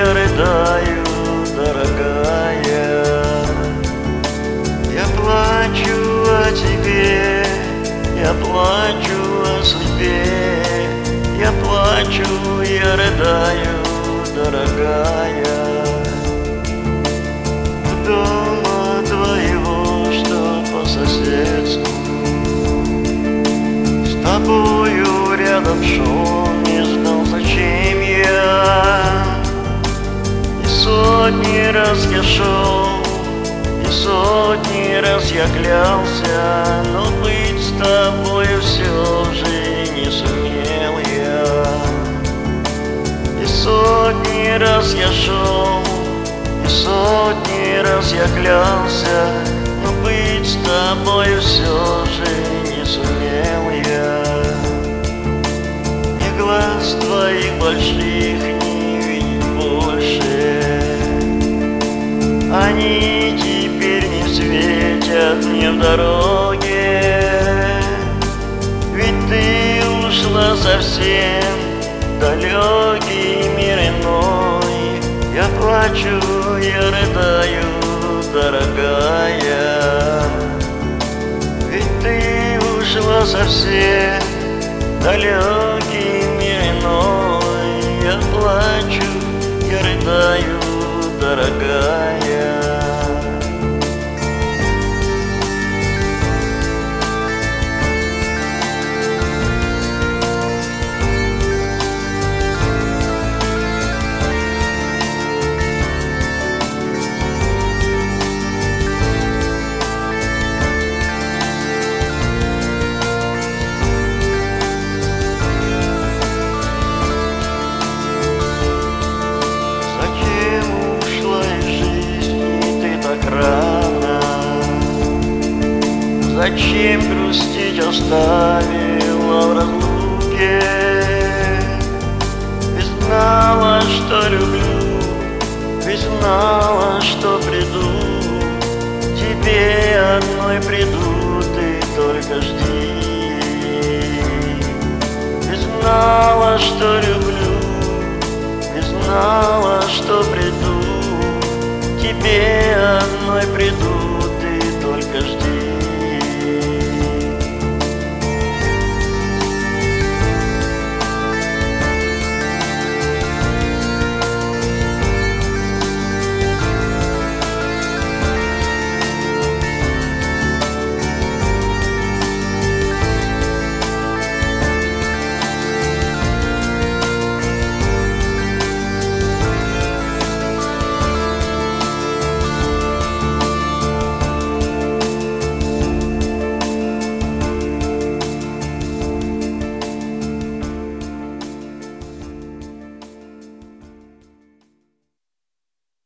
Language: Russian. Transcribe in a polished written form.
я рыдаю, дорогая. Я плачу о тебе, я плачу о судьбе, я плачу, я рыдаю, дорогая. Дома твоего, что по соседству, с тобою рядом шел, не знал, зачем я. И сотни раз я шел, и сотни раз я клялся, но быть с тобою все же не сумел я. И сотни раз я шел, и сотни раз я клялся, но быть с тобою все же не сумел я. Ни глаз твоих больших не видеть больше, они теперь не светят мне в дороге. Ведь ты ушла совсем в далекий мир иной. Я плачу, я рыдаю, дорогая. Ведь ты ушла совсем в далекий мир иной. Я плачу, я рыдаю, дорогая. Рано. Зачем грустить оставила в разлуке? Ведь знала, что люблю, ведь знала, что приду. Тебе одной приду, ты только жди. Ведь знала, что люблю, ведь знала, что приду. Тебе одной приду,